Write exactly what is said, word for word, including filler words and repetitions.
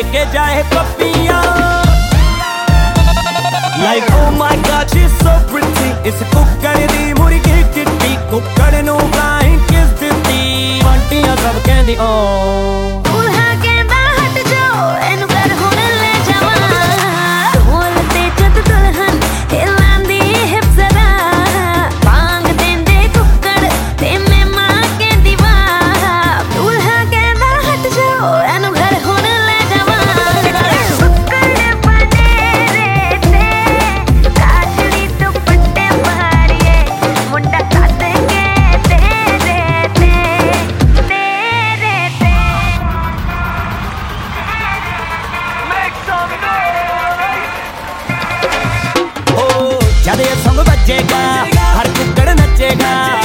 के जाए पपिया Like oh my god she's so pretty इस कुक्कड़ दी मुर्गी किट्टी कुक्कड़ नू flying kiss दित्ती आंटियां सब कहंदी ओ दूल्हा कहंदा हट जाओ एनू घर हुण ले जावां ढोल ते जद दुल्हन हिलांदी हिप जरा बांग देंदे कुक्कड़ ते मैं मां कहंदी वाह दूल्हा कहंदा हट जाओ एनू घर हुण ले जावां कुक्कड़ बनेरे ते काजली दुपट्टे मारिए मुंडा सद के तेरे ते तेरे ते ओ जद ये सॉन्ग बजेगा हर कुक्कड़ नचेगा